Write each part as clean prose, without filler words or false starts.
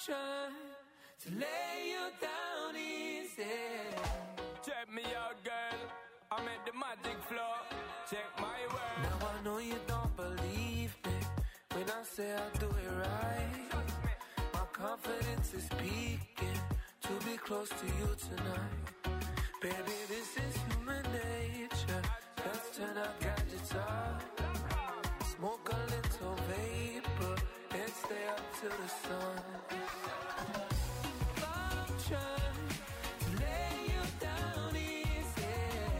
trying to lay you down easy. Check me out, girl. I'm at the magic floor. Check my word. Now I know you don't believe me when I say I do it right. My confidence is peaking to be close to you tonight. Baby, this is human nature. Let's turn our gadgets off. Smoke a little vapor and stay up to the sun. I'm trying to lay you down easy.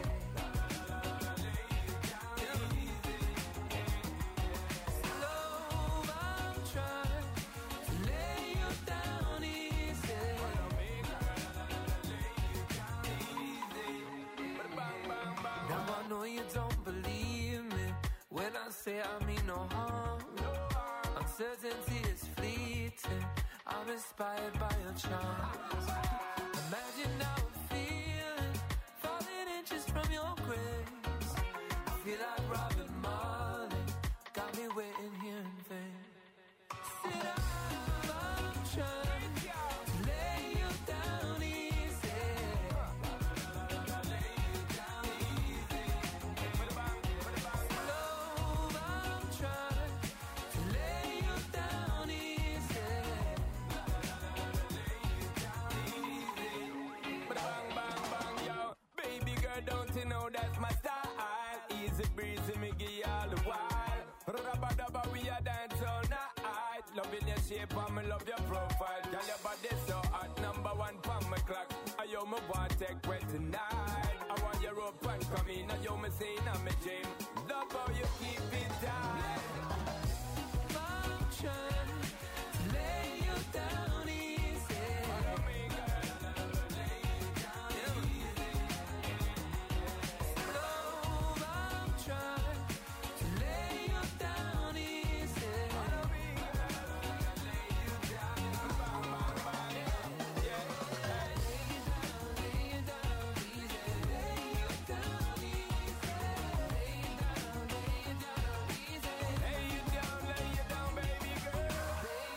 Slow, I'm trying to lay you down easy. Now I know you don't believe me when I say I mean no harm. Uncertainty is fleeting. I'm inspired by your charms. Imagine how I'm feeling, falling inches from your grace. I feel like Robin Marley, got me waiting here in vain. Sit down, I'm trying to lay you down easy. Slow, I'm trying to lay you down easy. Bang, bang, bang, yo. Baby girl, don't you know that's my style? Easy breezy, me give you all the while. Rubba dubba, we a dance all night. Loving your shape and me love your profile. Girl, your body so hot, number one pon my clock. I yo me want take wet tonight. I want your rope and come in. I yo me say in my dream. Love how you keep it tight. I'm trying to lay you down easy. Slow, I'm trying to lay you down easy. Lay you down, baby girl.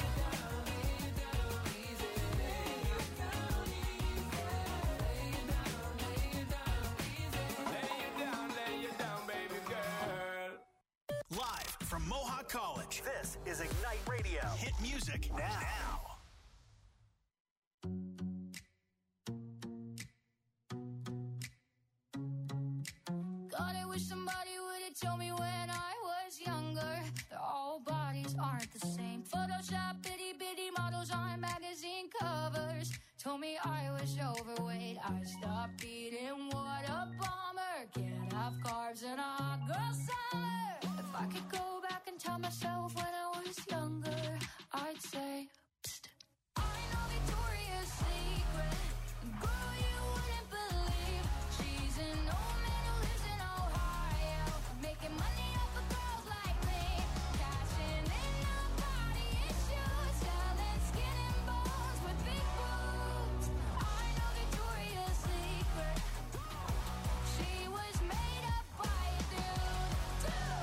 Lay you down, baby girl. Live from Mohawk College, this is Ignite Radio. Hit music now. God, I wish somebody would have told me when I was younger that all bodies aren't the same. Photoshop itty bitty models on magazine covers told me I was overweight. I stopped eating, what a bummer. Can't have carbs in a hot girl summer. If I could go back and tell myself when I was younger, I'd say, psst. I know Victoria's Secret. Girl, you wouldn't believe she's an old man who lives in Ohio, making money off of girls like me, cashing in on body issues, selling skin and bones with big boobs. I know Victoria's Secret. She was made up by a dude, too.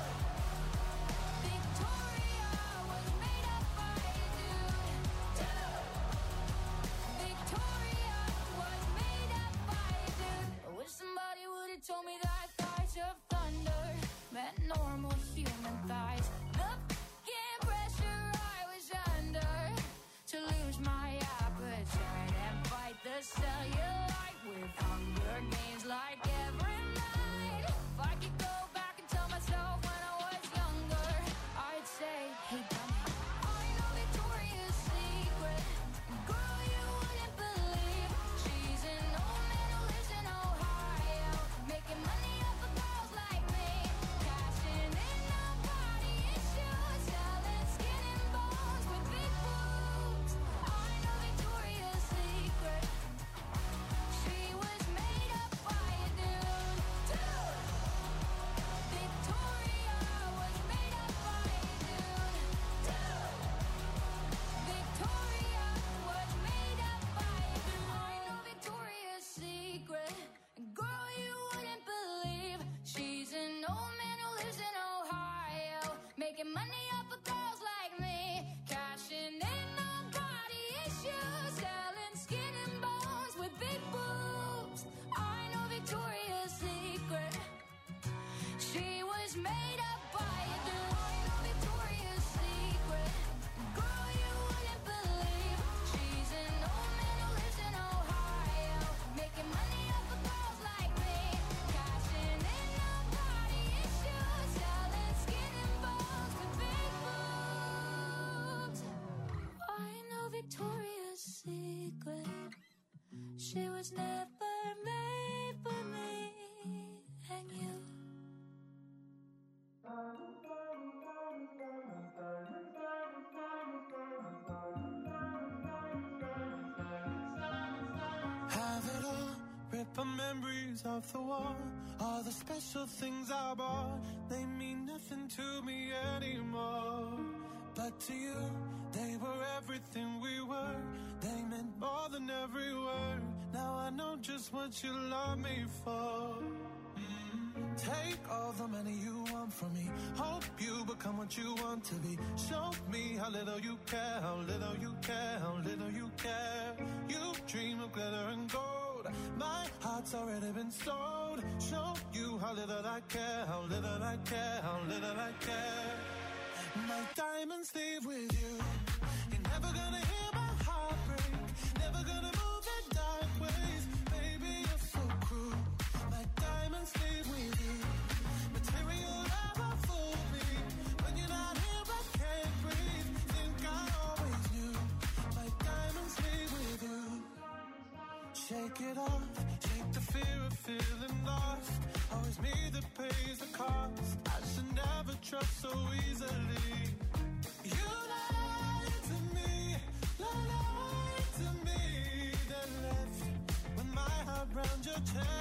Victoria was made up by a dude, too. Victoria was made up by a dude. I wish somebody would have told me that thighs of thunder meant normal human thighs. The fucking pressure I was under to lose my appetite and fight the cellulite with Hunger Games like every night. If I could go back and tell myself when I was younger, I'd say, hey, dummy. I know Victoria's Secret. Girl, you wouldn't believe she's an old man who lives in Ohio, making money off of girls like me, cashing in on body issues, selling skin and bones with big boobs. I know Victoria's Secret. She was never made for me and you. Have it all, rip our memories off the wall. All the special things I bought, they mean nothing to me anymore. But to you, they were everything we were. They meant more than every word. Now I know just what you love me for. Take all the money you want from me. Hope you become what you want to be. Show me how little you care, how little you care, how little you care. You dream of glitter and gold. My heart's already been sold. Show you how little I care, how little I care, how little I care. My diamonds leave with you. You're never gonna hear my heart break. Never gonna move in dark ways. Baby, you're so cruel. My diamonds leave with you. Material never fool me. When you're not here, I can't breathe. Think I always knew. My diamonds leave with you. Shake it off. Shake the fear of feeling lost. Always me that pays the cost. I should never trust so easily. You lied to me, lied to me. Then left with my heart round your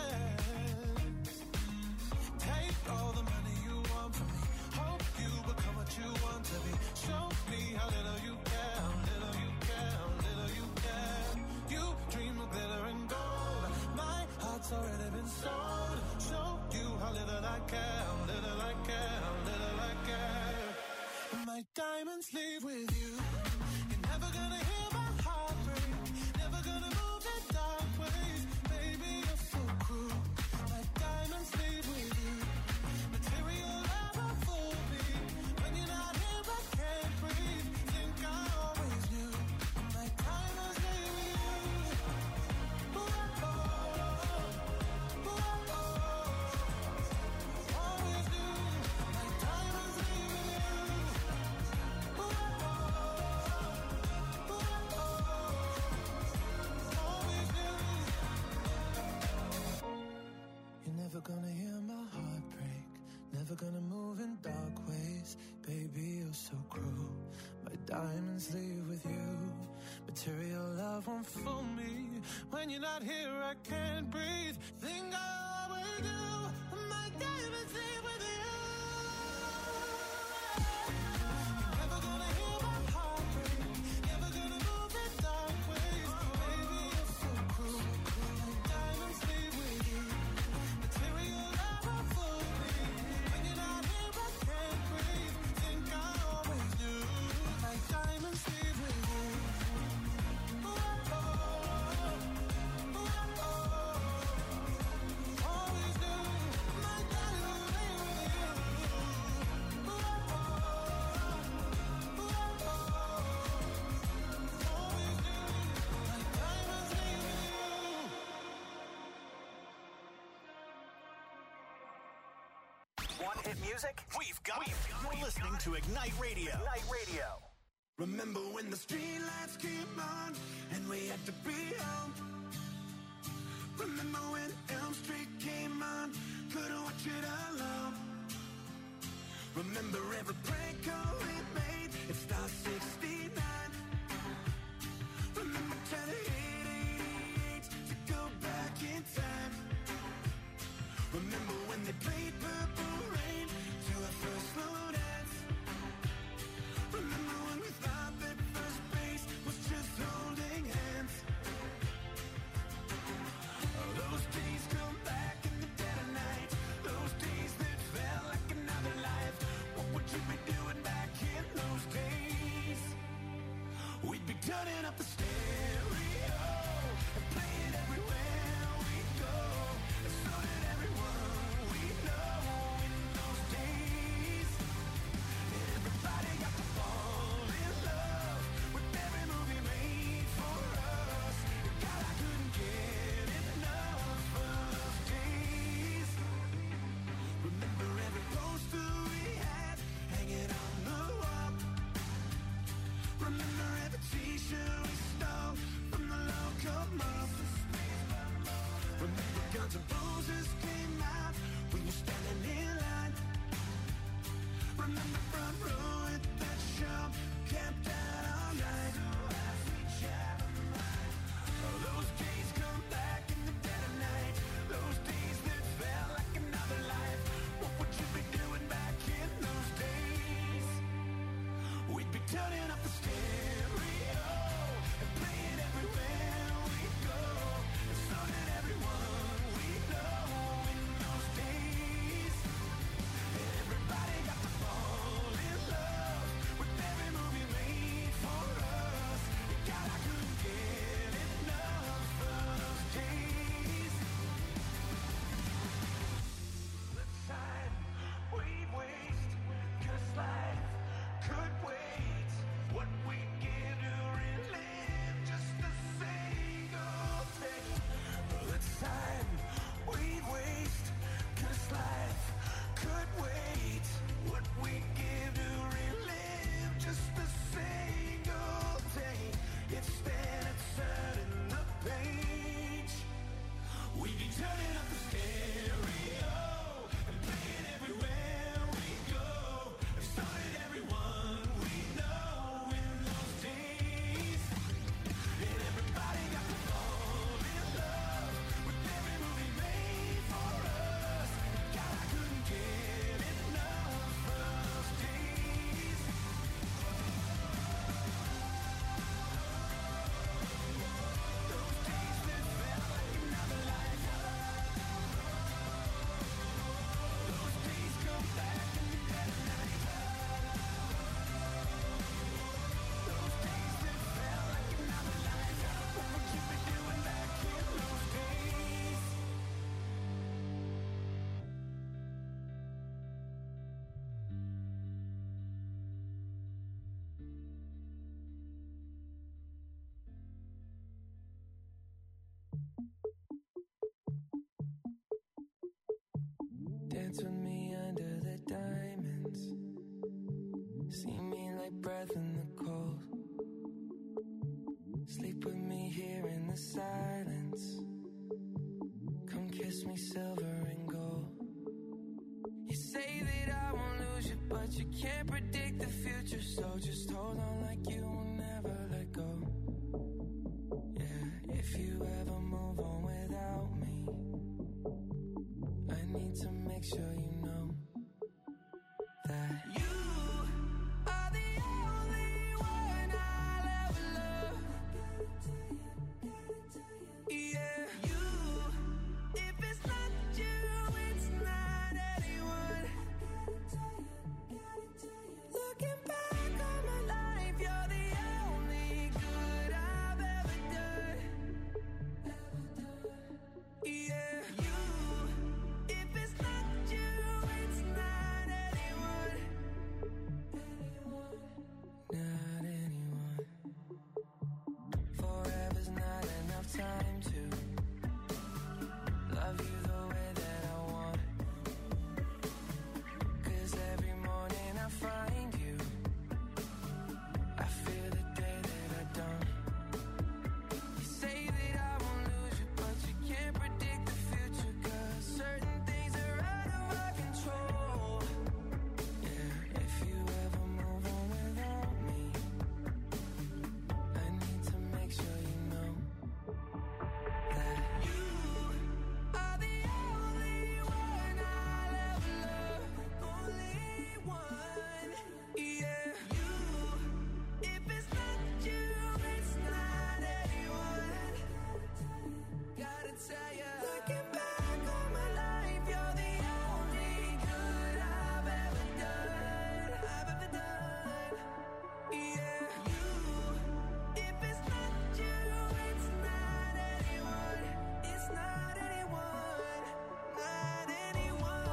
chest. Take all the money you want from me. Hope you become what you want to be. Show me how little you care, how little you care, how little you care. You dream of glitter and gold. My heart's already been sold. Show you how little I care, how little I care, how little I care. My diamonds leave with you. You're never gonna hear my heart break. Never gonna move in dark ways. Baby, you're so cruel. My diamonds leave with you. Material never fool me. When you're not here, I can't breathe. Think I always knew. My diamonds leave with you. Ooh, oh, ooh, oh, always knew. My diamonds leave with you. You're never gonna hear my heart break. Never gonna move in dark ways. Baby, you're so cruel. My diamonds leave with you. Material love won't fool me. When you're not here, I can't breathe. Think I always do. My diamonds leave with you. You're never gonna hear my heart break. Never gonna move in dark ways. Baby, you're so cruel. My diamonds leave with you. Material never fool me. When you're not here, I can't breathe. Think I always knew. My diamonds leave with you. Ooh, oh, ooh, oh, always knew. My diamonds leave with you. Ooh, oh, ooh, oh, always knew. My diamonds leave with you. Want hit music? We've got it. You're listening to Ignite Radio. Ignite Radio. Remember when the streetlights came on and we had to be home? Remember when Elm Street came on, couldn't watch it alone? Remember every prank call we made at Star 69? Remember trying to hit 88 to go back in time? Remember when they played Purple Rain to our first slow dance? Remember when we thought that first base was just holding hands? Those days come back in the dead of night. Those days that felt like another life. What would you be doing back in those days? We'd be turning up the stereo and playing everywhere we go. And so did everyone we know in those days. And everybody got to fall in love with every movie made for us. God, I couldn't get enough of those days. Remember every poster we had hanging on the wall. Remember every t-shirt we stole. turning up the stereo and playing everywhere we go. We started everyone we know in those days, and everybody got to fall in love with every movie made for us. God, I couldn't get enough of those days. Those days that felt like another life. Those days come back in the dead of night. Those days that felt like another life. What would you be doing back in those days? Dance with me under the diamonds. See me like breath in the cold. Sleep with me here in the silence. Come kiss me silver and gold. You say that I won't lose you, but you can't predict the future. So just hold on like you will never let go. Yeah, if you ever move on without me, I need to make sure you know that you are the only one I'll ever love. Yeah, you. If it's not you, it's not anyone. Looking back on my life, you're the only good I've ever done. Yeah, you. If it's not you, it's not anyone. Not anyone. Forever's not enough time to love you the way that I want. 'Cause every morning I find you, I fear the day that I don't. You say that I won't lose you, but you can't predict the future. 'Cause certain things are out of our control. Yeah, if you ever move on without me, I need to make sure you know that you are the only one I'll ever love. Only one. Yeah, you. If it's not you, it's not anyone. Gotta tell ya, looking back on my life, you're the only good I've ever done. Yeah, you. If it's not you, it's not anyone. It's not anyone. Not anyone.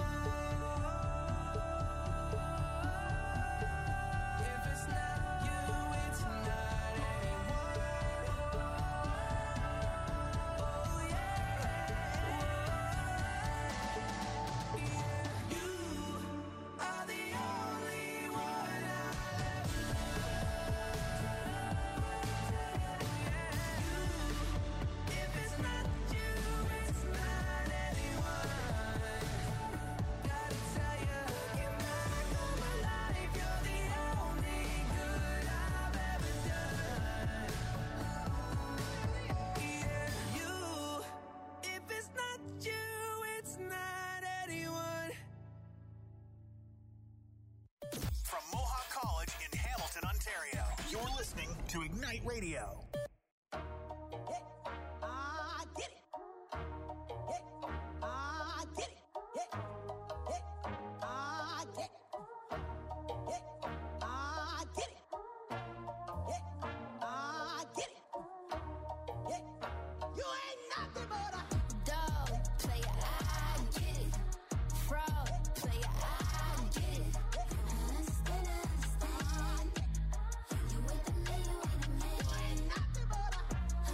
If it's not you, it's not anyone. Oh yeah. You are the only one I'll ever love. If it's not you, it's not anyone. Gotta tell ya, looking back on my life, you're the only good I've ever done. Yeah, you. If it's not you, it's not anyone. From Mohawk College in Hamilton, Ontario, you're listening to Ignite Radio. I get it. I get it. I get it. I get it. I get it. You ain't nothing but a Dog player, I get it. Fraud player, I get it. Understand. You with me, you with me. you ain't nothing but a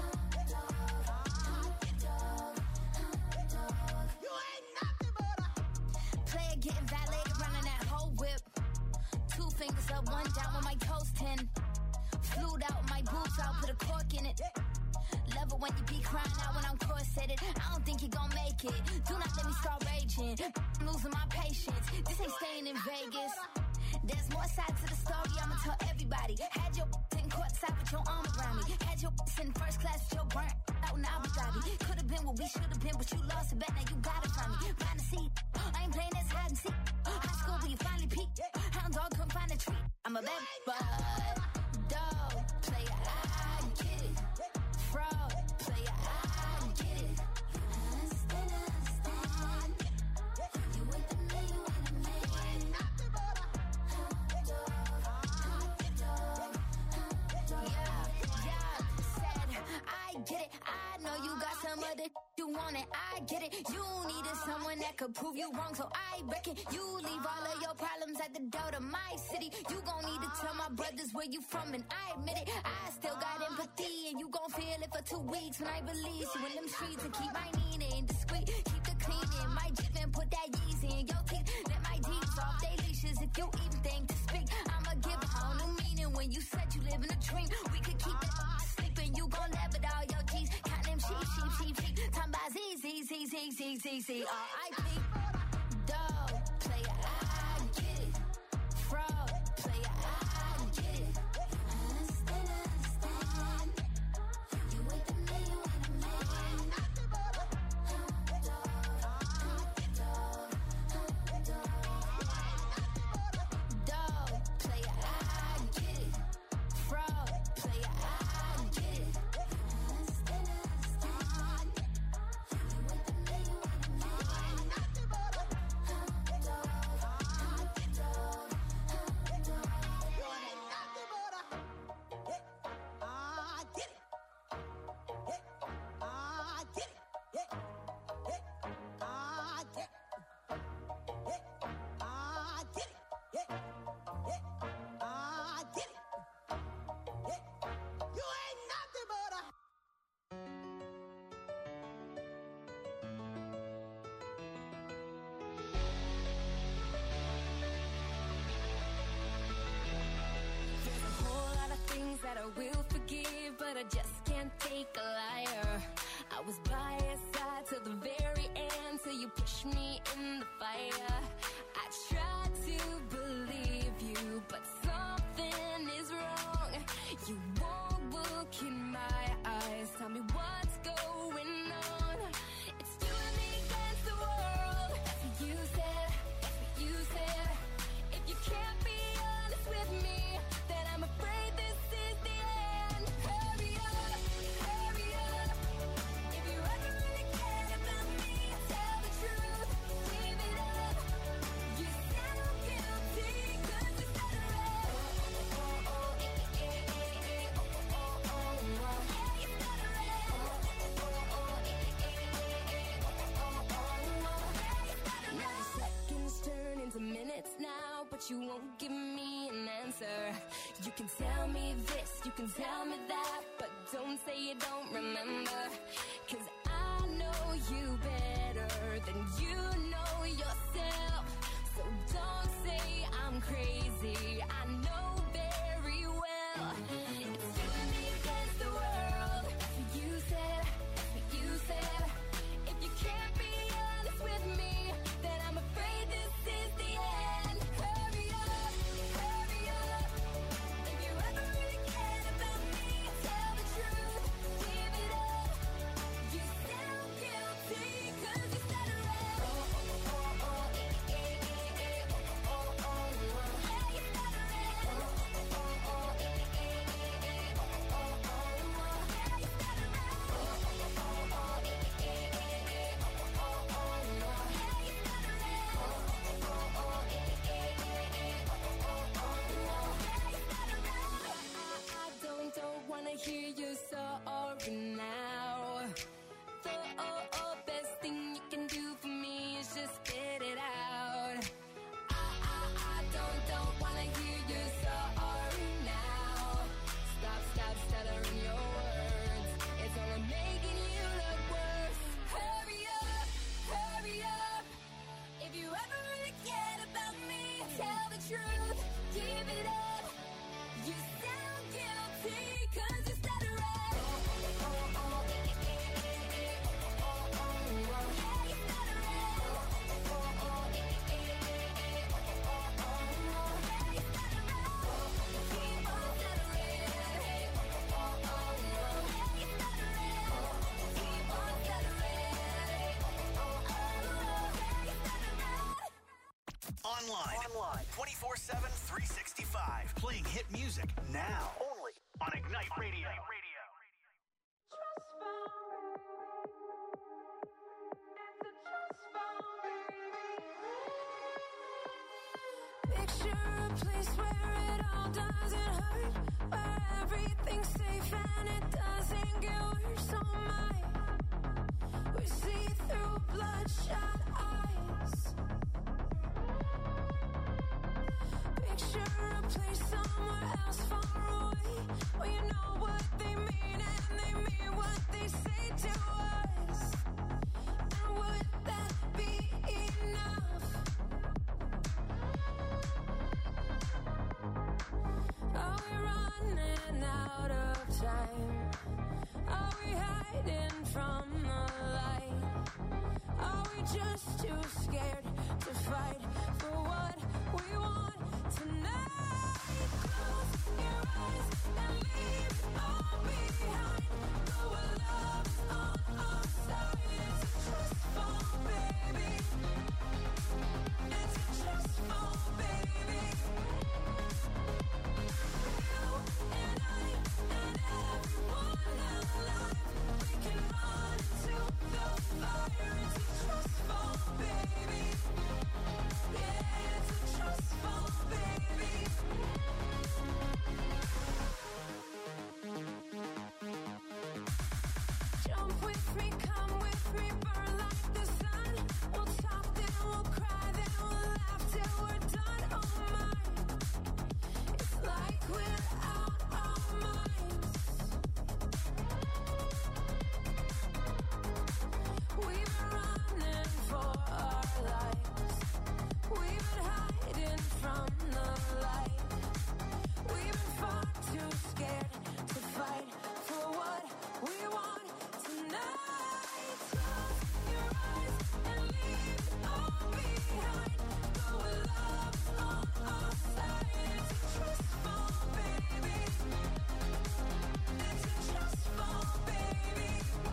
you ain't nothing but a Player getting violated, running that whole whip. 2 fingers up, 1 down with my toes 10. Flued out my boots, I'll put a cork in it. Love it when you be crying out when I'm corseted. I don't think he gon' make it. Do not let me start raging. I'm losing my patience. This ain't staying in Vegas. There's more sides to the story, I'ma tell everybody. Had your in courtside with your arm around me. Had your in first class with your burnt out in Abu Dhabi. Could've been what we should've been, but you lost a bet, now you got it from me. Find a seat, I ain't playing this hide and seek. High school where you finally peaked. Hound dog couldn't find a treat. I'm a bad bud, dog, player, I get it. Fraud, player, I get it. You with the me, you with the me. I get it, I know you got some other you want it, I get it. You needed someone that could prove you wrong, so I reckon you leave all of your problems at the door to my city. You gon' need to tell my brothers where you from, and I admit it. I still got empathy, and you gon' feel it for 2 weeks when I release you in them streets and keep my Nina indiscreet. Keep the cleaning, my Jeep and put that Yeezy in your teeth. Let my D's off they leashes if you even think to speak. I'ma give a whole new meaning when you said you live in a dream. We could keep it sleeping, you gon' laugh at all your G's. Count them sheep. Time by Z, R.I.P. Dog, player, I get it. Fraud, player, I get it. Understand. You with the me, you with the me. Dog, player, I get it. Fraud, player, I get it. That I will forgive, but I just can't take a liar. I was by your side till the very end, till you pushed me in the fire. I tried to believe you, but something is wrong. You won't look in my eyes, tell me what's going on. It's you and me against the world. That's what you said, that's what you said. If you can't be honest with me, then I'm afraid this is the end. Hurry up, hurry up. If you ever really care about me, tell the truth, give it up. You sound guilty, 'cause you said it right. Now the seconds turn into minutes now, but you won't give me an answer. You can tell me this, you can tell me that, but don't say you don't remember. 'Cause I know you better than you know yourself. So don't say I'm crazy, I know very well. It's you and me against the world. That's what you said, that's what you said. If you can't be honest with me, then I'm afraid this is the end. Hurry up, hurry up. If you ever really cared about me, tell the truth, give it up. You sound guilty, Online. 24/7, 365. Playing hit music now. Only on Ignite Radio. Picture a place where it all doesn't hurt, where everything's safe and it doesn't get worse. Oh my, we see through bloodshot eyes. Picture a place somewhere else far away, where you know what they mean and they mean what they say to us. And would that be enough? Are we running out of time? Are we hiding from the light? Are we just too scared to fight for what we want tonight? Close your eyes and leave it all behind. Go where love's on our side. It's a trust fall, baby. It's a trust fall, baby. You and I and everyone alive, we can run into the fire. It's a trust fall, baby. Yeah, it's a trust fall, baby. Jump with me, come with me, burn like the sun. We'll talk, then we'll cry, then we'll laugh till we're done. Oh my, it's like we're out our minds. We've been running for our lives. We've been hiding from the light. We've been far too scared to fight for what we want tonight. Close your eyes and leave it all behind. Go where love's on our side. It's a trust fall, baby. It's a trust fall, baby.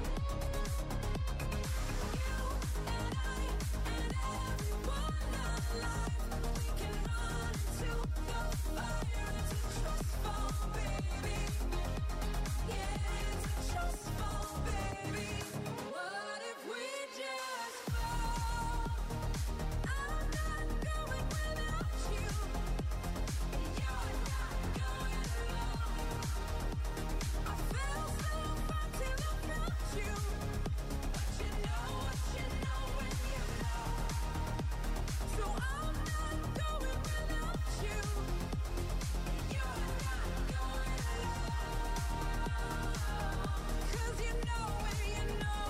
You and I and everyone alive, we can run into the fire. It's a trust fall, baby. Yeah, it's a trust fall, baby. What if we just fall? I'm not going without you. You're not going alone. I fell so far till I found you. But you know what you know when you know. So I'm not going without you. You're not going alone. 'Cause you know when you know.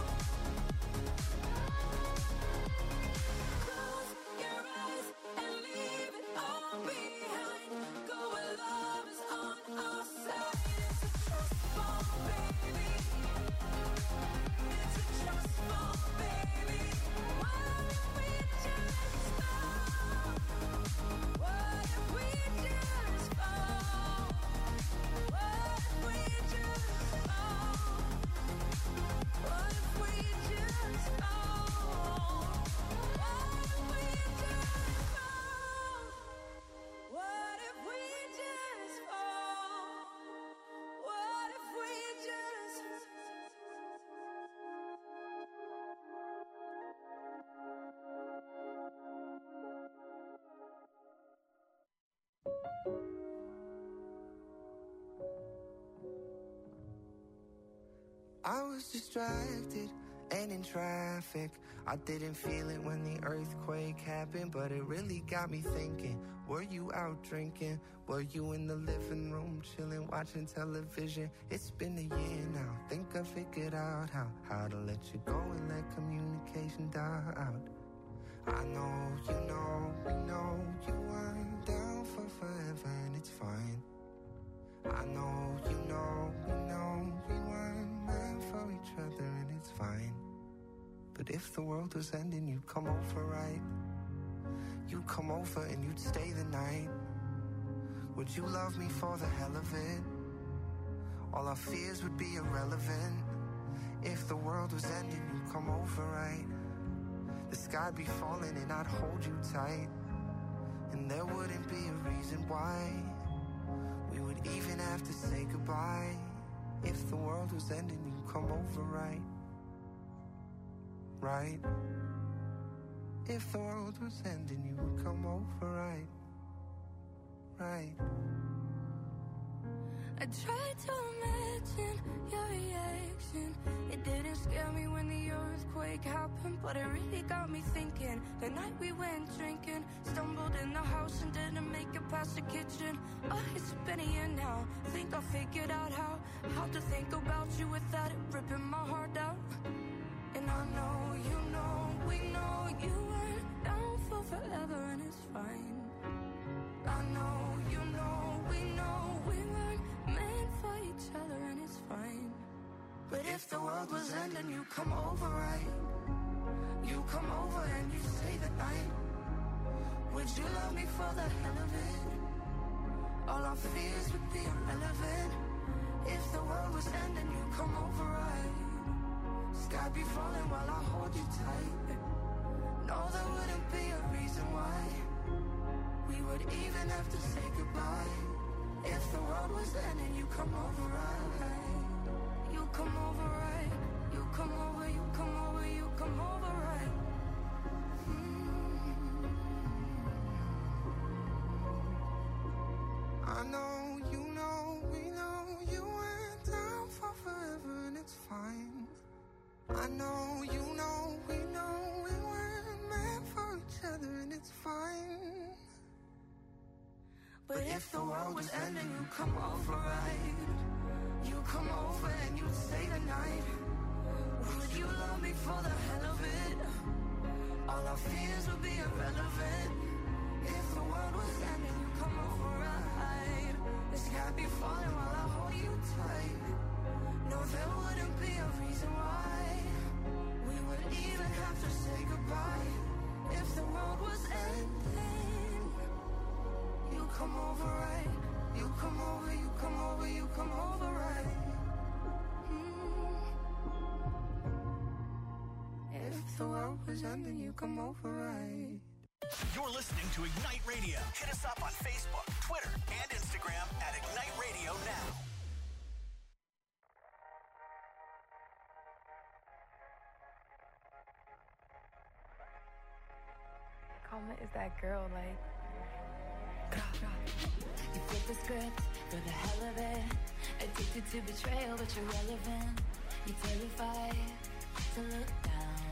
Close your eyes and leave it all behind. Go where love is on our side. It's a trust fall, baby. It's a trust fall, baby. What if we just fall? What if we just fall? What if we just fall? What if we just fall? What if we just fall? What if we just fall? What if we just I was distracted and in traffic. I didn't feel it when the earthquake happened, but it really got me thinking. Were you out drinking? Were you in the living room chilling, watching television? It's been a year now. Think I figured out how to let you go and let communication die out. I know, you know, we know you weren't down for forever, and it's fine. I know, you know, we know we weren't meant for each other, and it's fine. But if the world was ending, you'd come over, right? You'd come over and you'd stay the night. Would you love me for the hell of it? All our fears would be irrelevant. If the world was ending, you'd come over, right? The sky'd be falling and I'd hold you tight. And there wouldn't be a reason why we would even have to say goodbye. If the world was ending, you'd come over, right? Right? If the world was ending, you would come over, right? Right? I tried to imagine your reaction. It didn't scare me when the earthquake happened, but it really got me thinking. The night we went drinking, stumbled in the house and didn't make it past the kitchen. Oh, it's been a year now. Think I figured out how to think about you without it ripping my heart out. And I know, you know, we know you weren't down for forever, and it's fine. I know, you know, we weren't meant for each other, and it's fine. But if the world was ending, you come over, right? You come over and you stay the night. Would you love me for the hell of it? All our fears would be irrelevant. If the world was ending, you come over, right? Sky be falling while I hold you tight. No, there wouldn't be a reason why we would even have to say goodbye. If the world was ending, you come over, right? You come over, right? You come over, you come over, you come over, right? I know, you know, we know you went down for forever, and it's fine. I know, you know, we weren't meant for each other, and it's fine. But if the world was ending, you come over, right? You come over and you stay the night. Would you love me for the hell of it? All our fears would be irrelevant. If the world was ending, you come over, right? The sky be falling while I hold you tight. No, there wouldn't be a reason why we would even have to say goodbye. If the world was ending, you come over, right? You come over, you come over, you come over, right? If the world was ending, you come over, right? You're listening to Ignite Radio. Hit us up on Facebook, Twitter, and Instagram at Ignite Radio Now. Karma is that girl, like. You flip the script for the hell of it. Addicted to betrayal, but you're relevant. You're terrified to look down.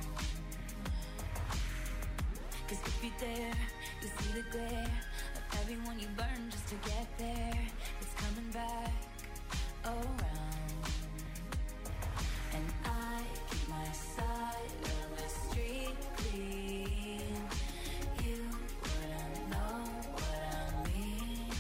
Cause if you dare, you see the glare of everyone you burn just to get there. It's coming back around. And I keep my side of the street clean. You wouldn't know what I mean.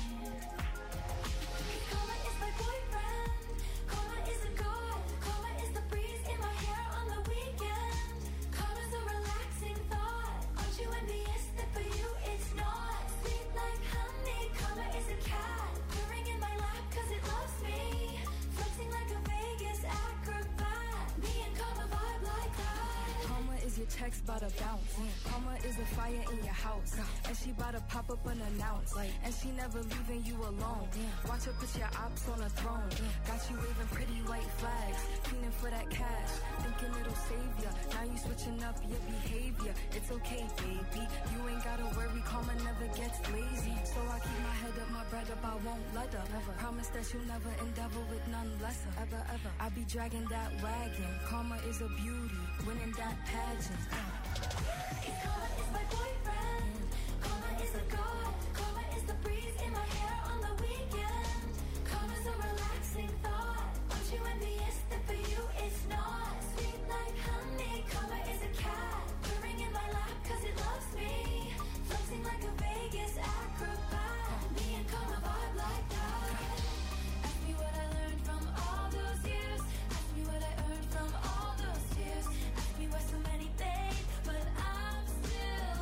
Karma is my boyfriend. Karma is a god. Karma is the breeze in my hair on the weekend. Karma's a relaxing thought. Aren't you envious that for you it's not? Sweet like honey. Karma is a cat purring in my lap cause it loves me. Flexing like a Vegas acrobat. Me and Karma vibe like that. Karma is your checks bout to bounce. Karma is a fire in your house. And she bout to pop up unannounced. And she never leaving you alone. Watch her put your ops on a throne. Got you waving pretty white flags. Feeling for that cash. Thinking it'll save ya. Now you switching up your behavior. It's okay, baby. You ain't gotta worry. Karma never gets lazy. So I keep my head up, my bread up. I won't let her. Promise that you'll never endeavor with none lesser. Ever. I be dragging that wagon. Karma is a beauty. Winning that pageant. Karma is my boyfriend. Karma is a god. Karma is the breeze in my hair on the weekend. Karma's a relaxing thought. Aren't you envious that for you it's not? Sweet like honey. Karma is a cat purring in my lap cause it loves me. Flexing like a Vegas acrobat. Me and Karma vibe like that. Ask me what I learned from all those years. Ask me what I earned from all those tears. Ask me why so many things, but I'm still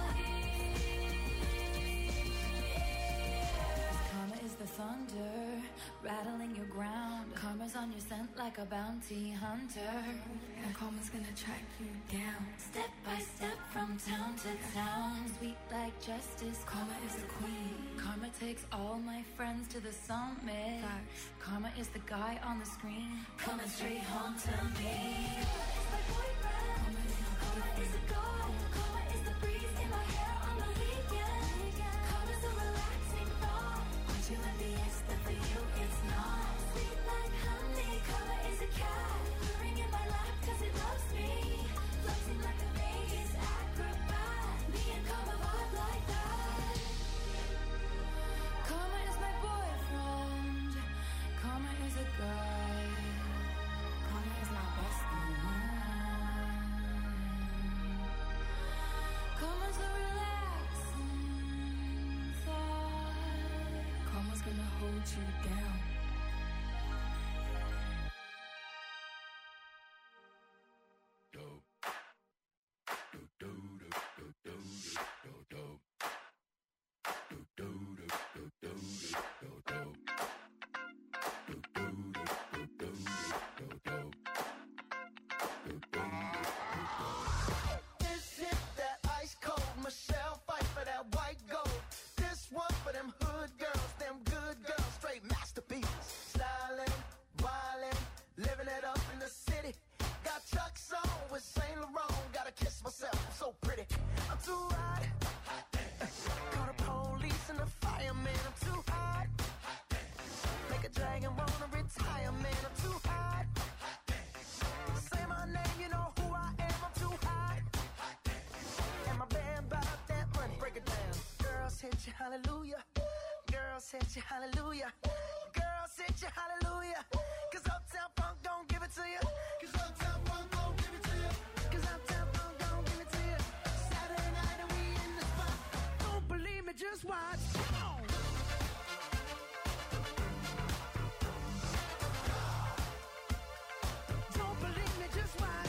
here. Karma is the thunder rattling your ground. Karma's on your scent like a bounty hunter. And karma's gonna track you down. Step by step from from town to town. Sweet like justice, karma is the queen. Karma takes all my friends to the summit. Karma is the guy on the screen, coming straight home to me. Karma is my boyfriend. Karma is a god. Karma is the breeze in my hair on the weekend. Karma's a relaxing thought. Aren't you envious that for you it's not? Sweet like honey, karma is a cat. Purring in my lap cause it loves me. Flexing like a Vegas acrobat. Me and karma vibe like that. Karma is my boyfriend. Karma is a guy. Karma is my best friend. Karma's a relaxing thought. Karma's gonna hold you down. This hit that ice cold Michelle fight for that white gold. This one for them hood girls, them good girls, straight masterpieces. Stylin', wildin', living it up in the city. Got Chuck's on with Saint Laurent. Gotta kiss myself, I'm so pretty. I'm too hot. Call the police and the fireman. I'm too hot. Make a dragon wanna retire, man. I'm too hot. Say my name, you know who I am. I'm too hot. And my band bought that money. Break it down. Girls hit you, hallelujah. Girls hit you, hallelujah. Girls hit you, hallelujah. Cause Uptown Funk don't give it to you. Cause Uptown Funk don't give it to you. Cause Uptown Funk don't give it to you. Saturday night and we in the spot. Don't believe me, just watch. Come on. Don't believe me, just watch.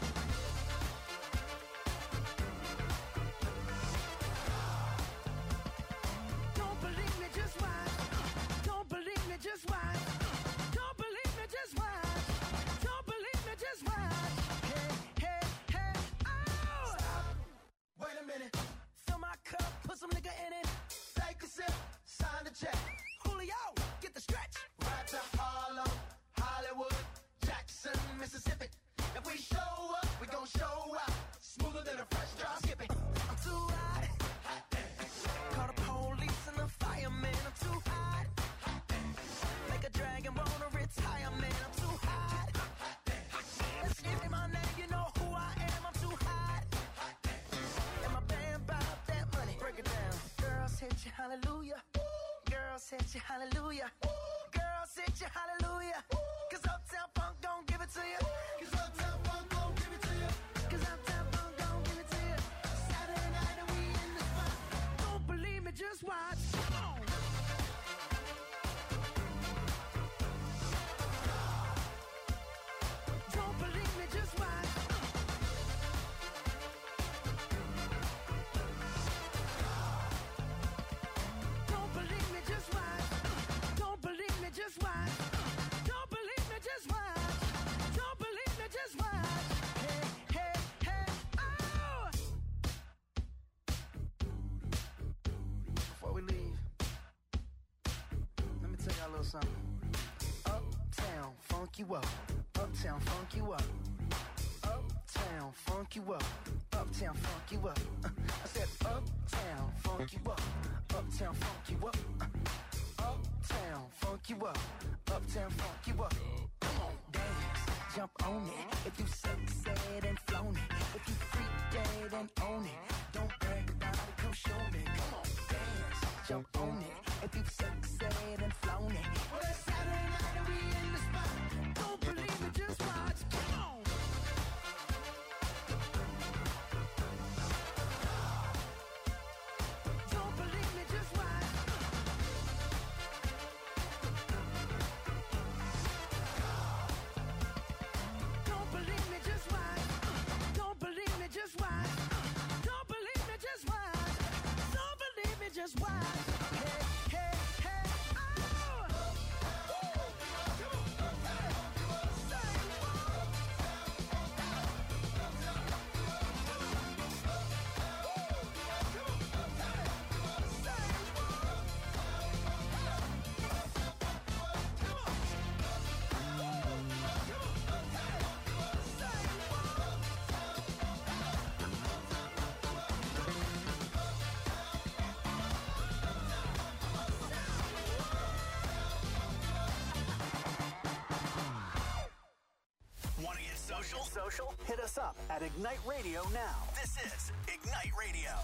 Don't believe me, just watch. Don't believe me, just watch. Don't believe me, just watch. Don't believe me, just watch. Hey, hey, hey, oh! Stop. Wait a minute. Fill my cup, put some nigga in it. Take a sip, sign the check. Julio, get the stretch. Right to Harlem, Hollywood, Jackson, Mississippi. If we show up, we gon' show out. Smoother than a fresh drop skipping. I'm too hot. Call the police and the fireman. I'm too hot. Make a dragon wanna retire, man. I'm too hot. Let's give me my name, you know who I am. I'm too hot. And my band bought that money. Break it down. Girls hit you, hallelujah. Girls hit you, hallelujah. Girls hit you, hallelujah. Cause Uptown Funk don't give it to you. Cause Uptown Funk don't give it to you. Cause Uptown Funk don't give it to you. Saturday night and we in the spot. Don't believe me, just watch. Come on. Don't believe me, just watch. Don't believe me, just watch. Don't believe me, just watch. Don't believe me, just watch. Don't believe me, just watch. Hey, hey, hey, oh! Before we leave, let me tell y'all a little something. Uptown, funk you up. Uptown, funk you up. Uptown, funk you up. Uptown, funk you up. I said uptown, funk you up. Uptown, funk you up. Uptown, funk you up. Uptown, funk you up. Come on, dance, jump on it. If you said and flown it. If you freak dead and own it. Don't brag about it, come show me. Come on, dance, jump on it. If you said and flown it. Well, it's Saturday night and we in the spot. Don't believe me, just watch. Come on. Don't believe me, just watch. Don't believe me, just watch. Don't believe me, just watch. Don't believe me, just watch. Don't believe me, just watch. Hey, hey, hey, oh! social? Hit us up at Ignite Radio now. This is Ignite Radio.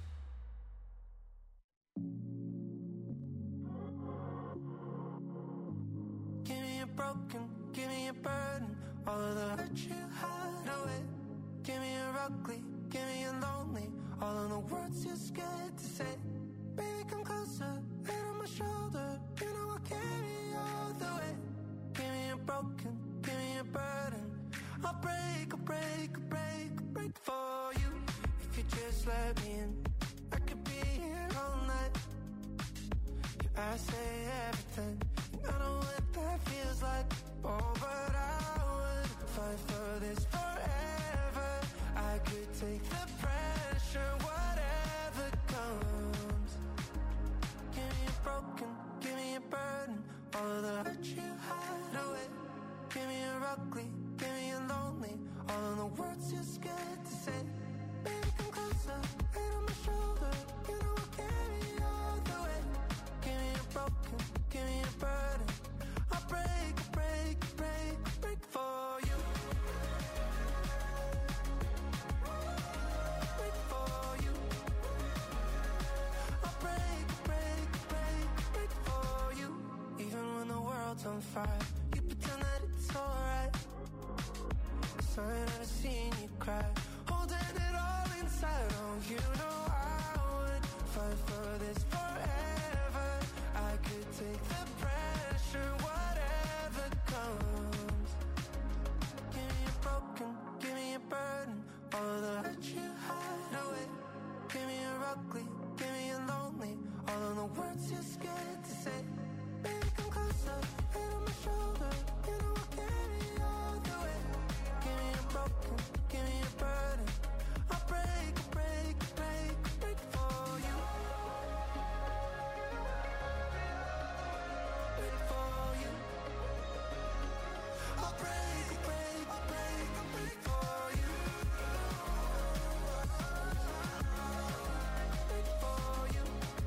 Give me a broken, give me a burden, all of the hurt you hide away. Give me a ugly, give me a lonely, all of the words you're scared to say. Baby, come closer, head on my shoulder, you know I'll carry you all the way. Give me a broken, give me a burden, I'll break, I'll break, I'll break, I'll break for you. If you just let me in, I could be here all night. I say everything, and I know what that feels like. Oh, but I would fight for this forever. I could take the pressure, whatever comes. Give me a broken, give me a burden, all of the hurt you hide away. Give me a ugly, give me a lonely, all of the words you're scared to say. Baby, come closer, head on my shoulder, you know I'll carry you all the way. Give me a broken, give me a burden, I'll break, break, break, break for you. Break for you. I'll break, break, break, break for you. Even when the world's on fire, you pretend that it's alright. So I never seen you cry, holding it all inside. Oh, you know I would fight for this forever. I could take the pressure, whatever comes. Give me a broken, give me a burden, all the hurt you hide away. Give me a ugly, give me a lonely, all of the words you're scared to say. Baby, come closer, head on my shoulder, you know I'll carry you all the way. Give me a broken, give me a burden, I'll break, break, break, break for you. Break for you. I'll break, break, break, break for you. Break for you.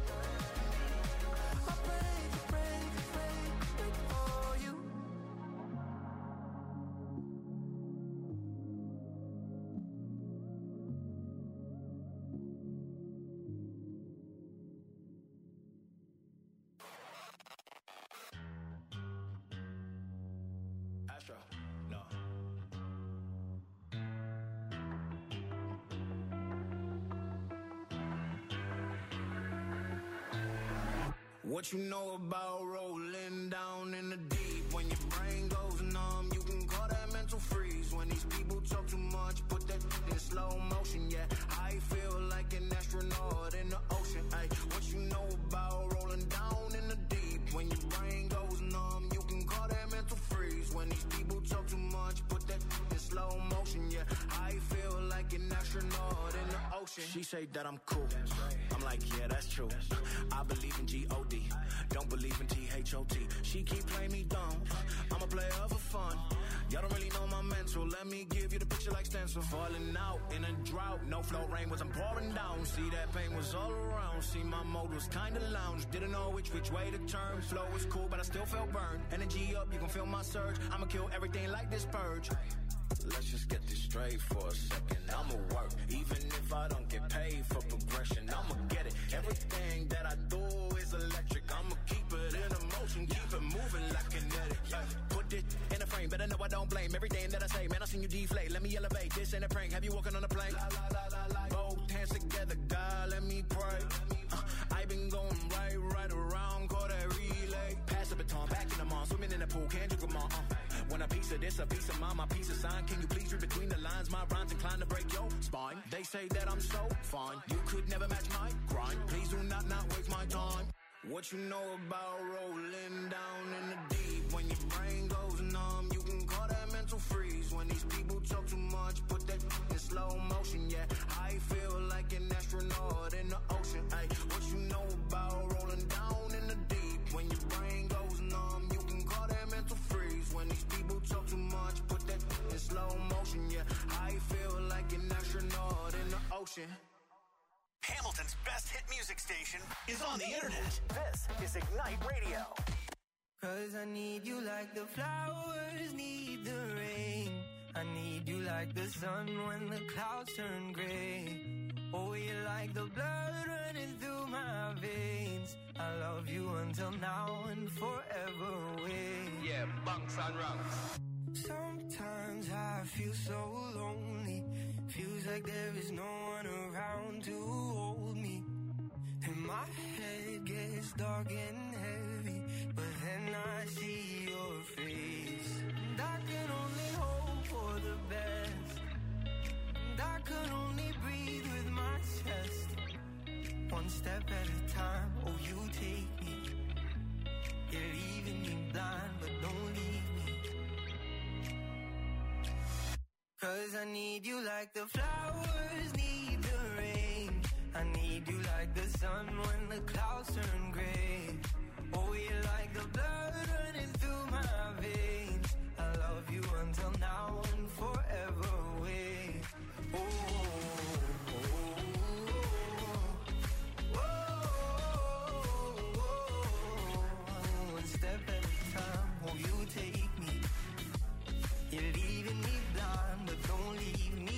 I'll break, break, break, break for you. Astro, no. What you know about rolling down in the deep? When your brain goes numb, you can call that mental freeze. When these people talk too much, put that in slow motion. Yeah, I feel like an astronaut in the ocean. Ay, what you know about rolling down in the deep? When your brain goes numb, you can call that mental freeze. When these people talk too much, put that in slow motion. Yeah, I feel like an astronaut in the ocean. She say that I'm cool. I'm like, yeah, that's true. I believe in G-O-D, don't believe in T-H-O-T. She keep playing me dumb, I'm a player for fun. Y'all don't really know my mental, let me give you the picture like stencil. Falling out in a drought, no flow rain wasn't pouring down. See, that pain was all around, see my mode was kinda lounge. Didn't know which way to turn, flow was cool but I still felt burned. Energy up, you can feel my surge, I'ma kill everything like this purge. Let's just get this straight for a second. I'ma work, even if I don't get paid for progression. I'ma get it. Everything that I do is electric. I'ma keep it in motion, keep it moving like kinetic. Put it in a frame, better know I don't blame everything that I say. Man, I seen you deflate. Let me elevate. This ain't a prank. Have you walking on a plane? Both hands together, God, let me pray. I been going right around, call that relay. Pass the baton, back in the mall, swimming in the pool, can't you come on? When a piece of this, a piece of mine, my piece of sign. Can you please read between the lines? My rhymes inclined to break your spine. They say that I'm so fine, you could never match my grind. Please do not waste my time. What you know about rolling down in the deep? When your brain goes numb, you can call that mental freeze. When these people talk too much, put that in slow motion. Yeah, I feel like an astronaut in the ocean. Ay, what you know about rolling down in the deep? When your brain goes numb, you can call that mental freeze. When these people talk too much, put that in slow motion. Yeah, I feel like an astronaut in the ocean. Hamilton's best hit music station is on the internet. This is Ignite Radio. 'Cause I need you like the flowers need the rain. I I need you like the sun when the clouds turn gray. Oh, you're like the blood running through my veins. I love you until now and forever away. Yeah, bunks and ranks. Sometimes I feel so lonely. Feels like there is no one around to hold me. And my head gets dark and heavy, but then I see your face. And I can only hope for the best. And I can only breathe with my chest. One step at a time, oh you take me. You're leaving me blind, but don't leave me. 'Cause I need you like the flowers need the rain. I need you like the sun when the clouds turn gray. Oh, you're like the blood running through my veins. I love you until now and forever away. Oh, oh, oh, oh, oh. One step at a time, oh, you take me. You're leaving me blind, but don't leave me.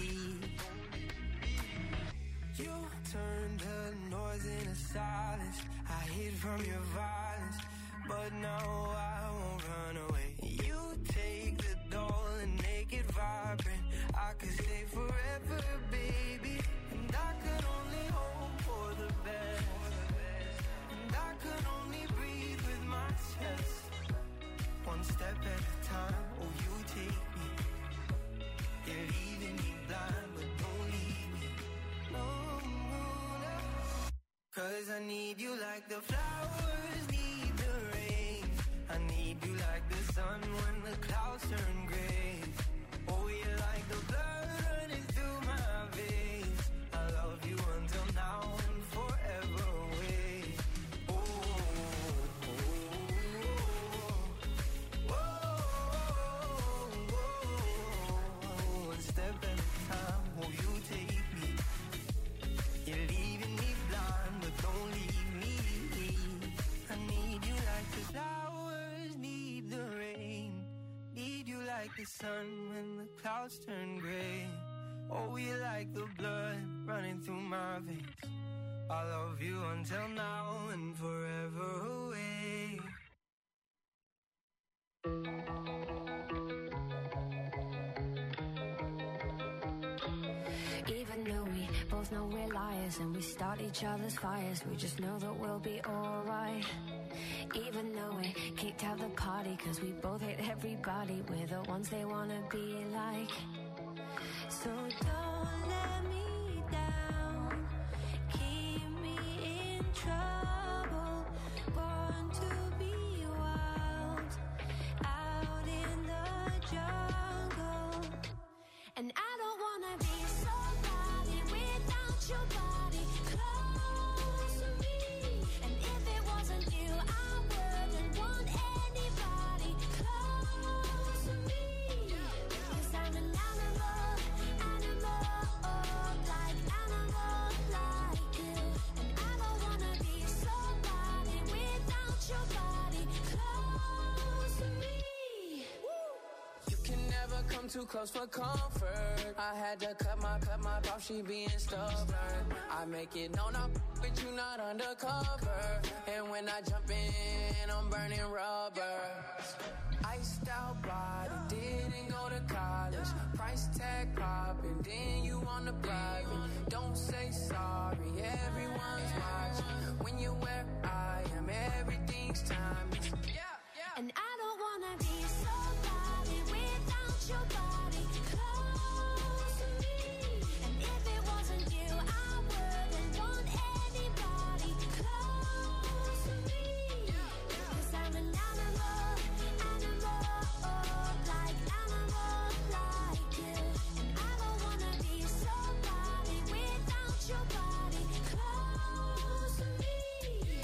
You turned the noise into silence. I hid from your violence, but now I won't run away. You take the doll and make it vibrant. I could stay forever, baby. And I could only hope for the best. And I could only breathe with my chest. One step at a time, oh you take me. You're leaving me blind, but don't leave me. No, no, no. 'Cause I need you like the flowers need the rain. I need you like the sun when the clouds turn gray. Oh, you're like the blood running through my veins. I love you until now and forever away. Oh, oh, oh, oh, oh, oh. One step at a time, oh you take me. You're leaving me blind, but don't leave me. I need you like the flowers need the rain. Need you like the sun when the clouds turn gray. Oh, you're like the blood running through my veins. I love you until now and forever away. Even though we both know we're liars and we start each other's fires, we just know that we'll be alright. Even though we kicked out the party 'cause we both hate everybody, we're the ones they wanna be like. So don't let me down, keep me in trouble, born to be wild, out in the jungle. And I don't wanna be somebody without your body close to me. And if it wasn't you, I wouldn't want anybody close to me. 'Cause I'm an animal, like animal like you. And I don't wanna be somebody without your body close to me. You can never come too close for comfort. I had to cut my off, she being stubborn. I make it known I'm with you, not undercover. And when I jump in, I'm burning rubber. Iced out body, didn't go to college. Price tag popping, then you on the private. Don't say sorry, everyone's watching. When you're where I am, everything's timeless. And I don't wanna be somebody without your body close to me. And if it wasn't you, I wouldn't want anybody close to me. 'Cause I'm an animal, like animal like you. And I don't wanna be somebody without your body close to me.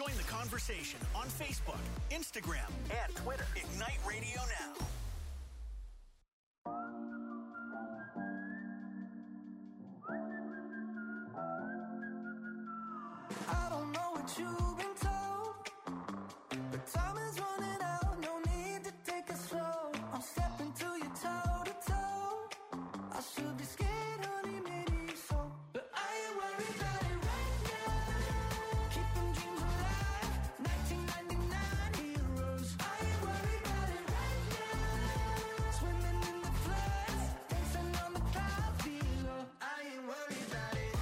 Join the conversation on Facebook, Instagram, and Twitter. Ignite Radio Now. I don't know what you've been told, but time is running out, no need to take it slow. I'm stepping to you toe to toe. I should be scared, honey, maybe so, but I ain't worried about it right now. Keeping dreams alive, 1999 heroes. I ain't worried about it right now. Swimming in the floods, dancing on the clouds below. I ain't worried about it.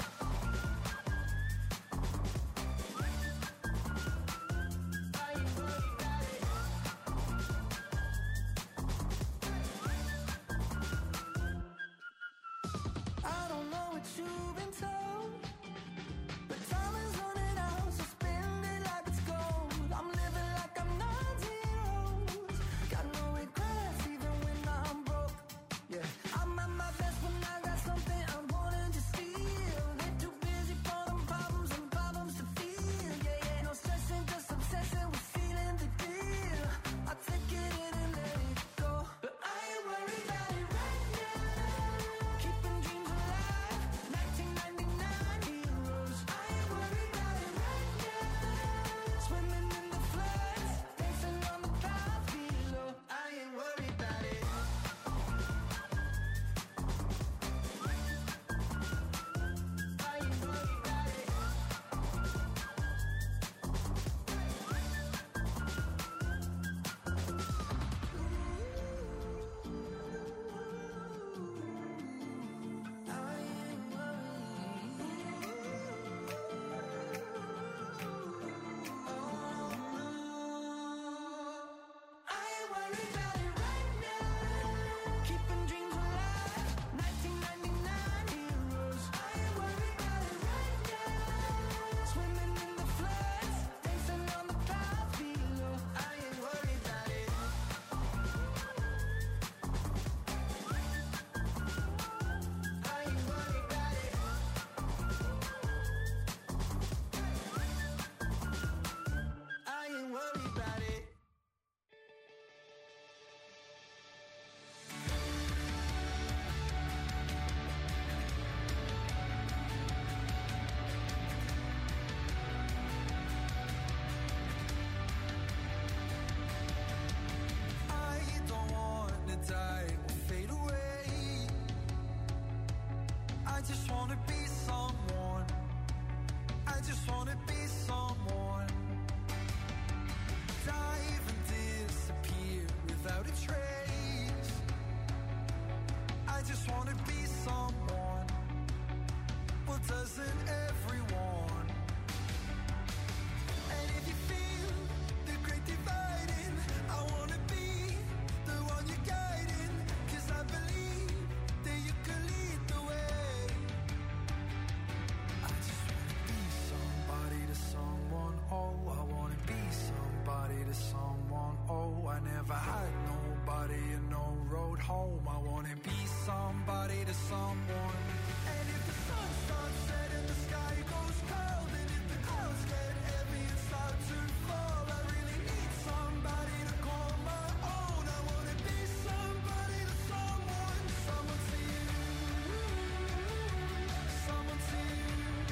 I don't know what you've been told, but time is running out, so spend it like it's gold. I'm living like I'm not zeros. Got no regrets even when I'm broke. Yeah, I'm at my best when I got something I wanted to steal. They're too busy for them problems and problems to feel. Yeah, yeah, no stressing, just obsessing with feeling the deal. I take it in and let it go, but I ain't worried about it right now. Keeping dreams alive, 1999 heroes. I ain't worried about it right now. Swimming in the floods, dancing on the clouds below. I ain't worried about it. I ain't worried about it. I ain't worried about it right now. Keeping dreams alive, 1999 heroes. I ain't worried about it right now. Swimming in the floods, dancing on the clouds below. I ain't worried about it. I ain't worried about it. I ain't worried about it. I don't wanna die or fade away. I just wanna be someone. I just wanna be someone. Dive and disappear without a trace. I just wanna be someone. Well, doesn't everyone? And if you feel the great dividing, I wanna be the one you're guiding. 'Cause I believe that you can lead the way. I just wanna be somebody to someone. Oh, I wanna be somebody to someone. Oh, I never had nobody and no road home. I wanna be somebody to someone. And if the sun starts setting, the sky goes cold. And if the clouds get heavy and start to fall, I really need somebody to call my own. I wanna be somebody to someone. Someone to you. Someone to you.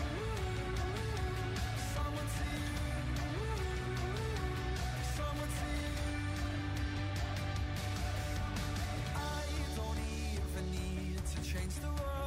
Someone to you. Someone to you. I don't even need to change the world.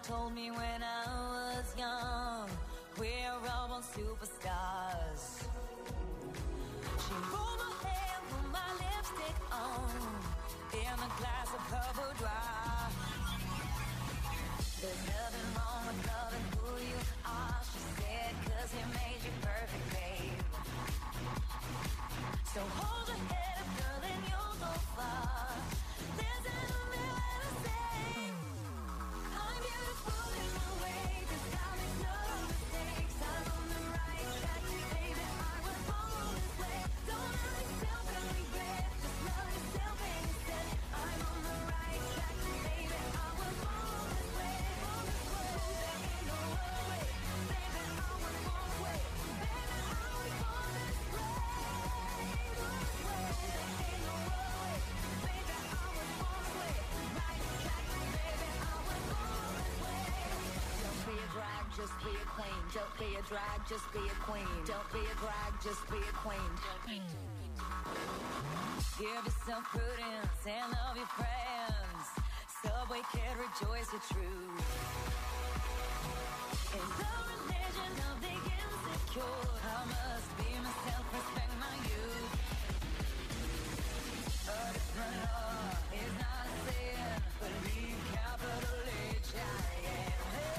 told me when I was young, we're all born superstars. She rolled my hair, put my lipstick on, in a glass of her boudoir. There's nothing wrong with loving who you are, she said, 'cause he made you perfect, babe. So hold your head up, girl, and you'll go far. There's only way to say I'm beautiful in my way, 'cause God makes no mistakes. I'm on the right track, baby, I was born this way. Don't hurt yourself and regret, just love yourself and instead. I'm on the right track, baby, I was born this way. There ain't no other way, baby, I was born this way. Baby, I was born this way. Just be a queen. Don't be a drag, just be a queen. Don't be a drag, just be a queen. Give yourself prudence and love your friends. Subway kid, rejoice your truth. In the religion of the insecure, I must be myself, respect my youth. A different law is not a sin. Believe capital H, I am.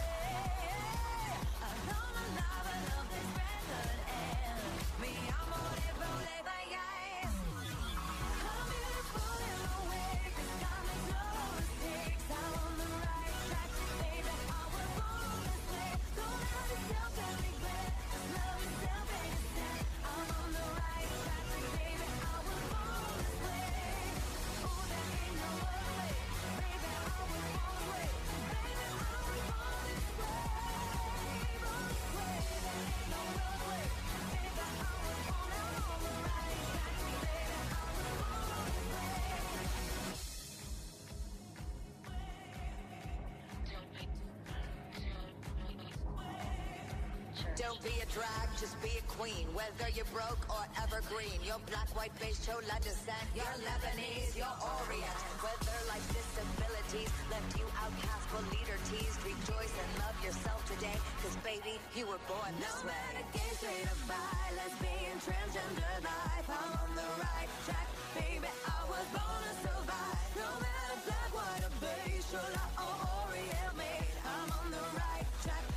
Don't be a drag, just be a queen. Whether you're broke or evergreen, you're black, white, beige, chola descent, you're Lebanese, you're Orient. Whether life's disabilities left you outcast or leader teased, rejoice and love yourself today, 'cause baby, you were born this way. No matter gay, straight or bi, lesbian, transgender life, I'm on the right track, baby, I was born to survive. No matter black, white, or beige, chola or Orient made, I'm on the right track.